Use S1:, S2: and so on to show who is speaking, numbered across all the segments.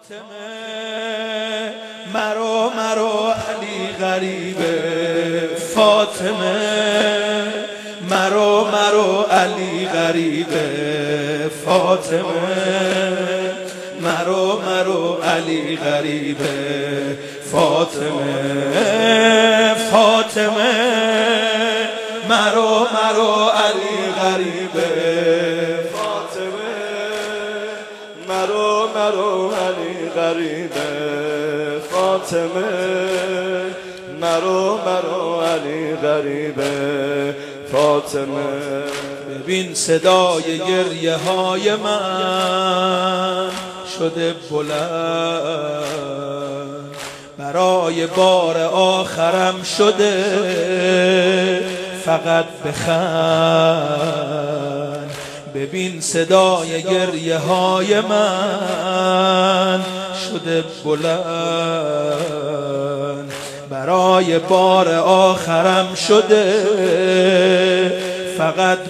S1: مرو علی غریبه فاطمه مرو علی غریبه فاطمه مرو علی غریبه فاطمه مرو علی غریبه فاطمه مرو علی غریبه فاطمه مرو علی غریبه فاطمه. ببین صدای گریه های من شده بلند، برای بار آخرم شده فقط بخند. ببین صدای گریه های من شده بلند، برای بار آخرم شده فقط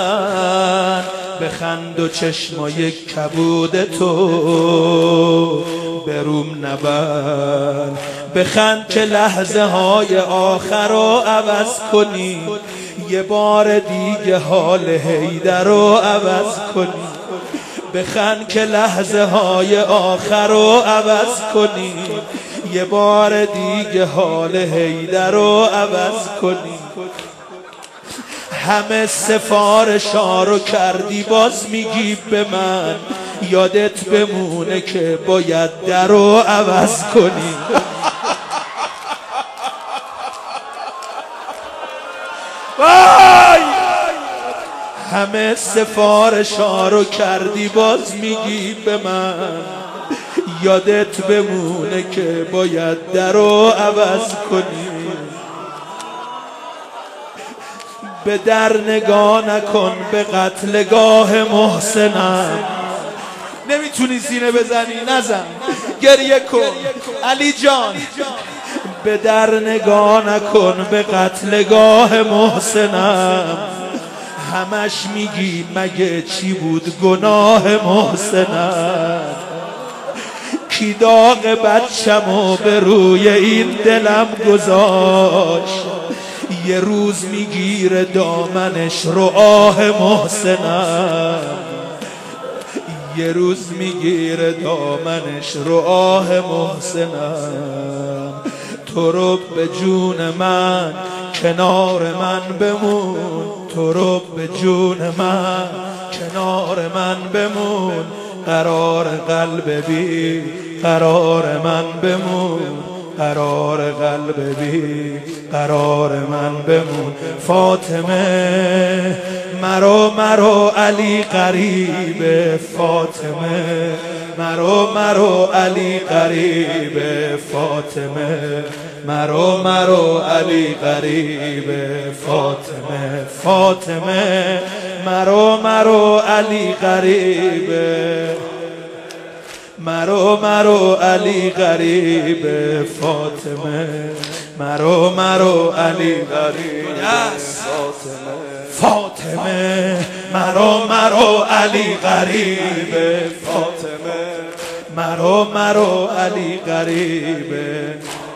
S1: بخند و چشمای کبود تو بروم نبند. بخند که لحظه های آخر رو عوض کنی، یه بار دیگه حال حیدر رو عوض کنی. بخند که لحظه های آخر رو عوض کنی، یه بار دیگه حال حیدر رو عوض کنی. همه سفارشا رو کردی باز میگی به من، یادت بمونه که باید در رو عوض کنی. همه سفارشا رو کردی باز میگی به من، یادت بمونه که باید در رو عوض کنی. به در نگاه نکن به قتلگاه محسنم. نمیتونی سینه بزنی نزن، گریه کن علی جان. به در نگاه نکن به قتلگاه محسنم. همش میگی مگه چی بود گناه محسنم. کی داغ بچمو به روی این دلم گذاشت، یه روز میگیره دامنش رو آه محسنم. یه روز میگیره دامنش رو آه محسنم. تو رو به جون من کنار من بمون، تو رو به جون من کنار من بمون. قرار قلب بی قرار من بمون، قرار قلب بی قرار من بمون. فاطمه مرو علی غریبه فاطمه مرو علی غریبه فاطمه مرو علی غریبه فاطمه مرو علی غریبه مرو علی غریبه فاطمه مرو علی غریبه فاطمه مرو علی غریبه فاطمه مرو علی غریبه.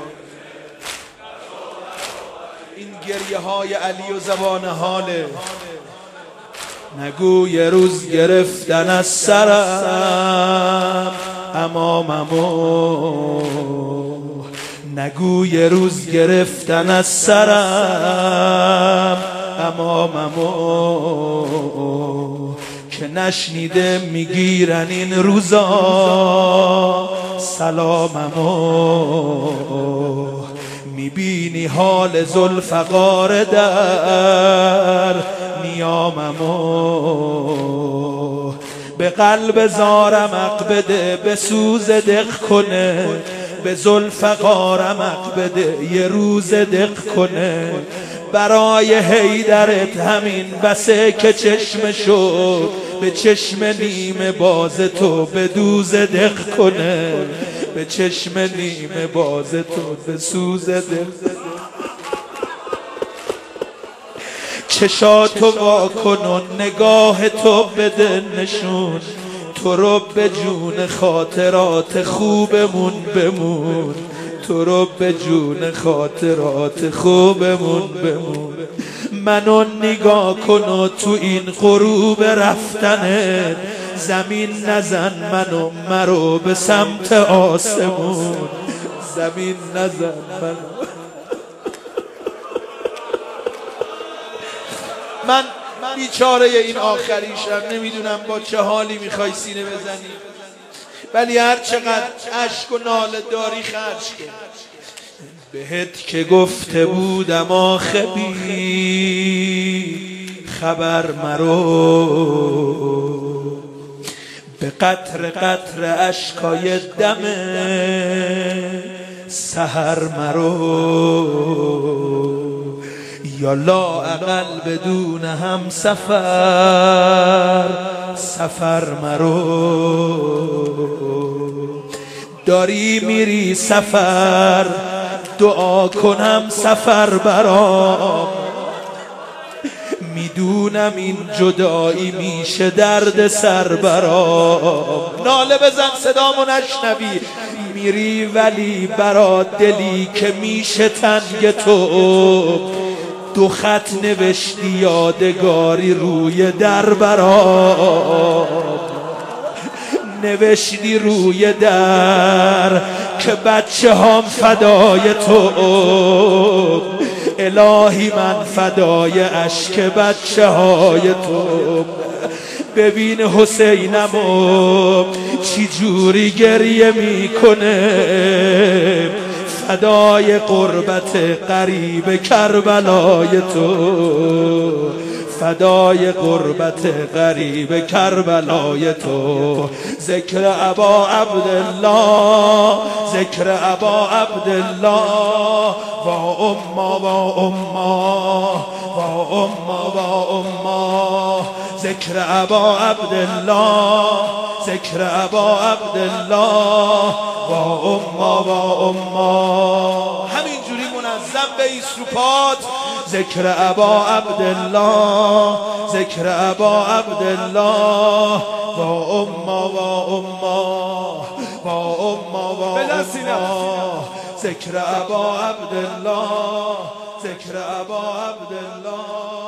S1: این گریه های علی و زبان حاله. نگو یه روز گرفتن از سرم اماممو، نگو یه روز گرفتن از سرم اماممو، که نشنیده میگیرن این روزا سلاممو. میبینی حال ذوالفقار در نیاممو. به قلب زارم بده به سوز دق کنه، به ذوالفقارم بده یه روز دق کنه. برای حیدرت همین بسه که چشم شد به چشم نیمه باز تو به دوز دق کنه. به چشم نیمه باز تو به سوز دق. چشاتو وا کن و نگاه تو بده نشون، تو رو به جون خاطرات خوبمون بمون، تو رو به جون خاطرات خوبمون بمون. منو نگاه کن و تو این غروب رفتنت زمین نزن منو مرو به سمت آسمون، زمین نزن منو. من بیچاره این آخریشم، نمیدونم با چه حالی میخوای سینه بزنی، ولی هر چقدر عشق و ناله داری خرج کن. بهت که گفته بودم آخه بی خبر مرو، به قطر قطر اشکای دم سحر مرو، یا لااقل بدون هم سفر مرو. داری میری سفر دعا کنم سفر برام، میدونم این جدایی میشه درد سر برام. ناله بزن صدامو نشنوی، میری ولی برا دلی که میشه تنگ تو، دو خط نوشتی یادگاری روی در برام، نوشتی روی در که بچه هم فدای تو، الهی من فدای اشک بچه های تو. ببین حسینمو چی جوری گریه میکنه، فدای قربت قریب کربلای تو، فدای قربت قریب کربلای تو. ذکر ابا عبدالله، ذکر ابا عبدالله، با اما با اما، با اما با اما. ذکر ابا عبدالله، ذکر ابا عبدالله، با اما با اما. همینجوری منظم بیس رو پات. ذکر ابا عبدالله، ذکر ابا عبدالله، با اما با اما، با اما با اما. ذکر ابا عبدالله، ذکر ابا عبدالله.